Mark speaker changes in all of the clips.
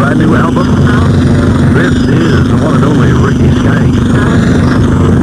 Speaker 1: brand new album. This is the one and only Ricky Skaggs.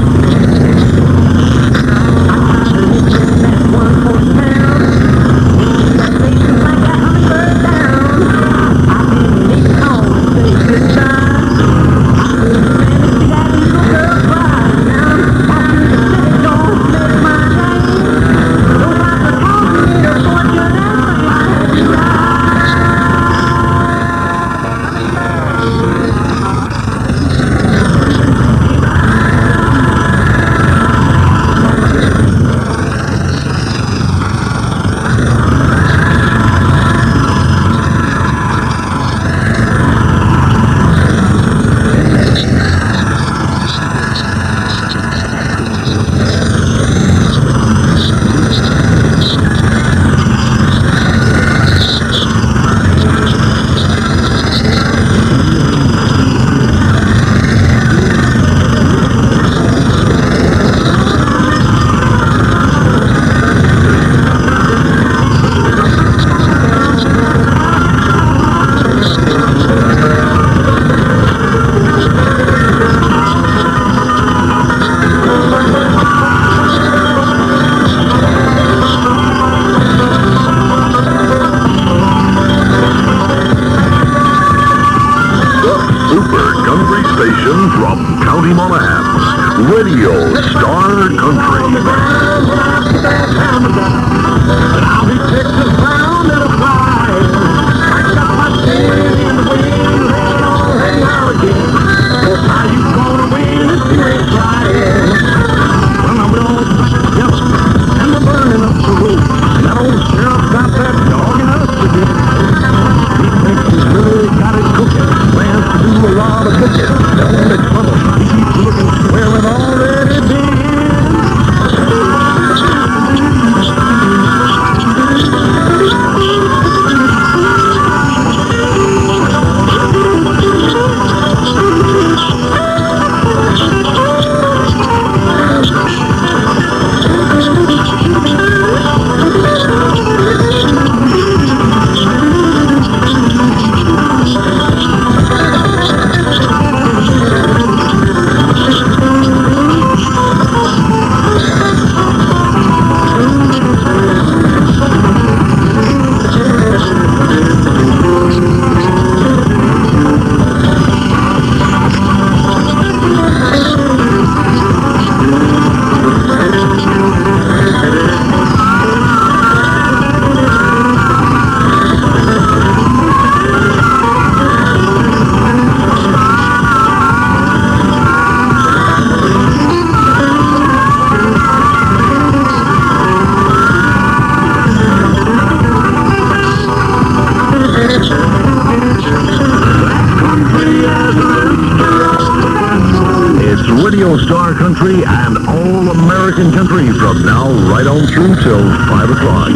Speaker 1: From County Monaghan, Radio Star Country. I'll be Texas bound and a fly. I got my tail in the wind, hang on again. How you gonna win if you ain't trying? Well, I'm all yellow and I'm burning up the road. That old sheriff got that dog in us again. He thinks he's really got it cooking. Plans to do a lot of cooking. Don't make trouble. He keeps looking where it already been. Radio Star Country and All American Country from now right on through till 5 o'clock.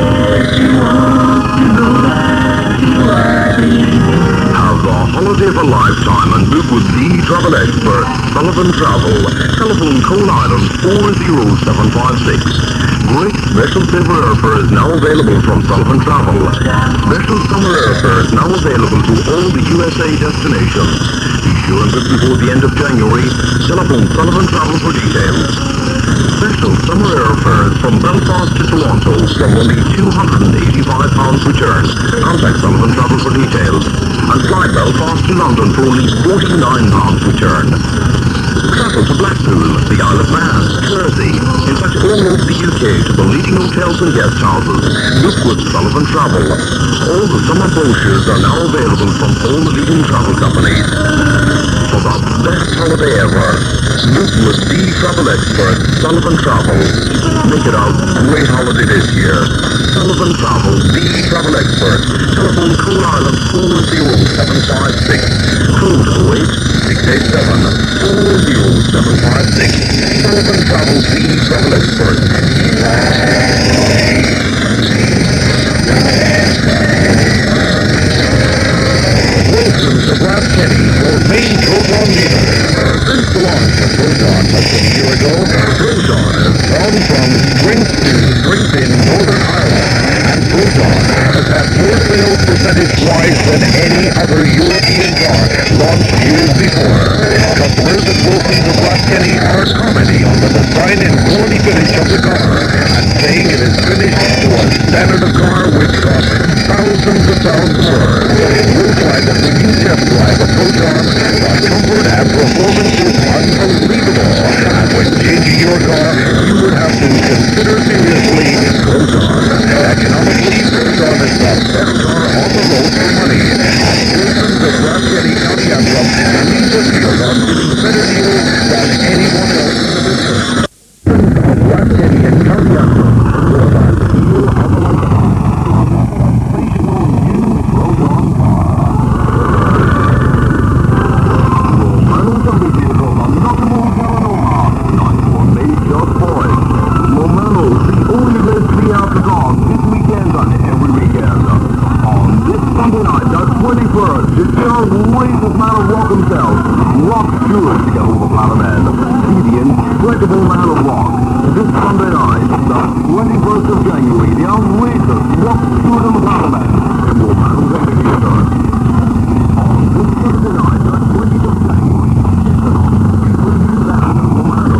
Speaker 1: Have a holiday of a lifetime and book with the travel expert, Sullivan Travel. Telephone Coal Island 40756. Great special silver airfare is now available from Sullivan Travel. Special summer airfare is now available to all the USA destinations. Be sure and book before the end of January. Telephone Sullivan Travel for details. Special summer airfares from Belfast to Toronto from only £285 return. Contact Sullivan Travel for details. And fly Belfast to London for only £49 return. Travel to Blackpool, the Isle of Man, Jersey, in fact all over the UK to the leading hotels and guest houses. Book with Sullivan Travel. All the summer brochures are now available from all the leading travel companies. For the best holiday ever, book with the travel expert, Sullivan Travel. Make it a great holiday this year. Sullivan Travel, the travel expert. Telephone Coal Island 40756. Code 08-687-40756. Sullivan Travel, the travel expert. Wilson to Brad Kenny, your main Proton dealer. Since the launch of Proton less than a year ago, Proton has gone from strength to strength in Northern Ireland, and Proton has had more sales per at its price than any other European car launched years before. Customers that will see the Blasqueni are commenting on the design and quality finish of the car and saying it is finished to a standard of car which costs thousands of pounds more. You'll find that when you test drive a Proton, the comfort and performance is unbelievable. And when changing your car, you would have to consider seriously Proton. Economically, Proton is the best car on the road for money. And citizens of Blasqueni County Antrim leave us here on getting better deals than anyone else in the business. Of Blasqueni and County Antrim, for the deal of a lifetime. Sensational new Proton car. Romano Zombie vehicles on Nottingham, Caledonia. Nice one, made just for it. Romano's the only place to be out to dog this weekend and every weekend. On this Sunday night, the 21st, the Gerald Raises Man of Rock himself, Rock Stewart, together with Palaman. See the incredible Man of Rock. This Sunday night, the 21st of January, the outrageous Rock Stewart and Palaman in Romano Zombie Theater. On this Sunday night, the 20th of January, it's an all-new band of Romano.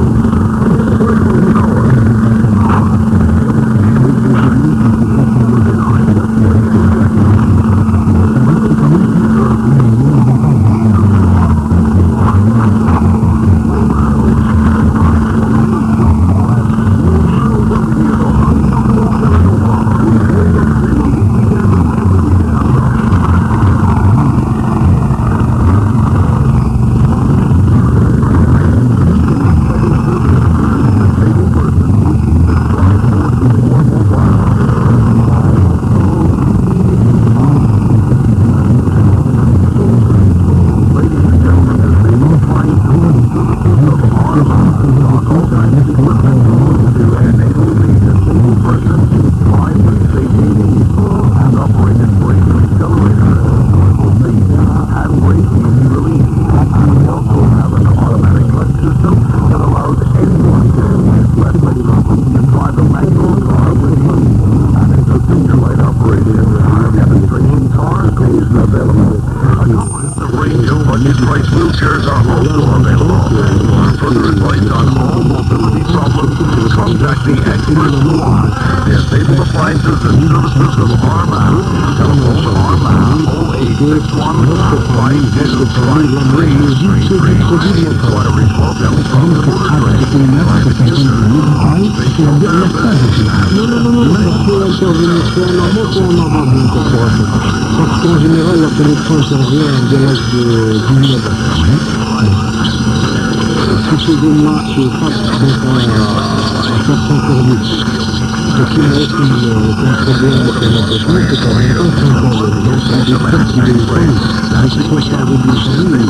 Speaker 1: Wheelchairs are also available. For further advice on all mobility problems, contact the expert Squad. They have stable appliances and services of Arman. Telephone Arman 0861-522-5333. Inquiries welcome from the border train. Private users, facial therapist,
Speaker 2: parce qu'en général, la pénétration intervient dès l'âge de 10 ans. Si ces zones-là se passent à 400 cornus, ce qui me reste un problème de pénétration, c'est qu'en même temps, c'est encore des traits qui les font, mais qui sont pas avec des familles.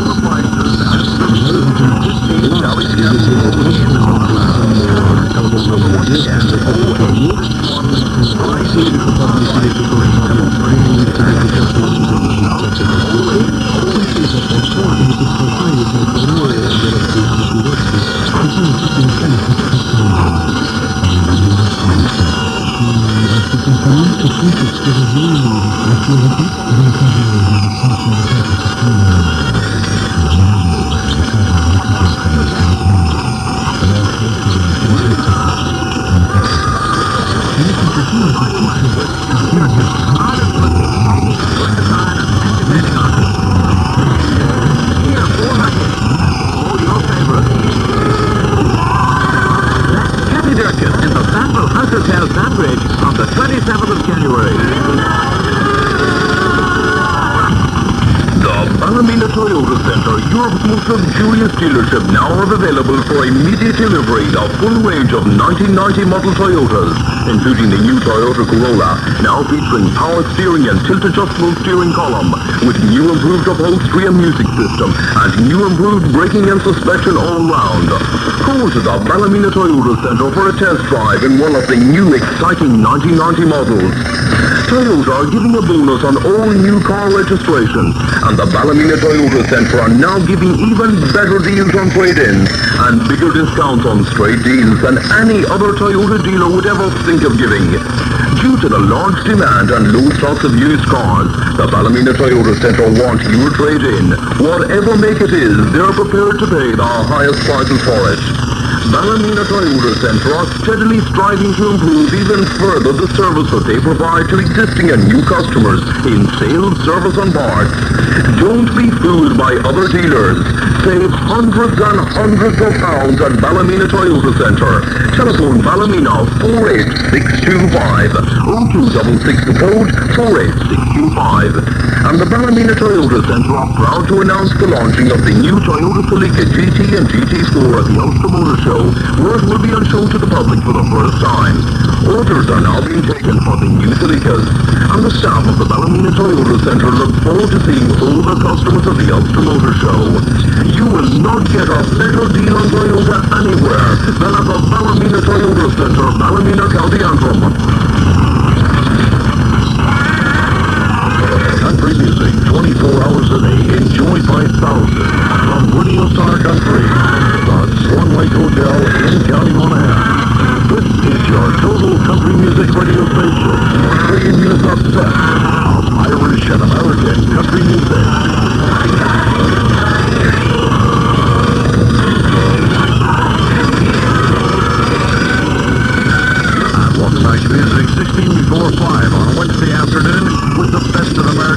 Speaker 1: Hotel Sandbridge on the 27th of January. The Ballymena Toyota Centre, Europe's most luxurious dealership, now are available for immediate delivery. The full range of 1990 model Toyotas, including the new Toyota Corolla, now featuring power steering and tilt-adjustable steering column, with new improved upholstery and music system, and new improved braking and suspension all round. Go to the Ballymena Toyota Centre for a test drive in one of the new exciting 1990 models. Toyota are giving a bonus on all new car registrations, and the Ballymena Ballymena Toyota Centre are now giving even better deals on trade-ins and bigger discounts on straight deals than any other Toyota dealer would ever think of giving. Due to the large demand and low stocks of used cars, the Ballymena Toyota Centre want your trade-in. Whatever make it is, they're prepared to pay the highest prices for it. Ballymena Toyota Centre are steadily striving to improve even further the service that they provide to existing and new customers in sales, service and parts. Don't be fooled by other dealers. Save hundreds and hundreds of pounds at Ballymena Toyota Centre. Telephone Ballymena 48625. 0266 the code 48625. And the Ballymena Toyota Centre are proud to announce the launching of the new Toyota Celica GT and GT4 at the Ulster Motor Show, where it will be on show to the public for the first time. Orders are now being taken for the new Celicas, and the staff of the Ballymena Toyota Centre look forward to seeing all the customers at the Ulster Motor Show. You will not get a better deal on Toyota anywhere than at the Ballymena Toyota Centre, Ballymena, County Antrim. Country music 24 hours a day, enjoyed by thousands from Radio Star Country, the Swan Lake Hotel in County Monaghan. This is your total country music radio station, bringing you the best of Irish and American country music. And welcome back to Music 16 before 5 on a Wednesday afternoon with the best of America.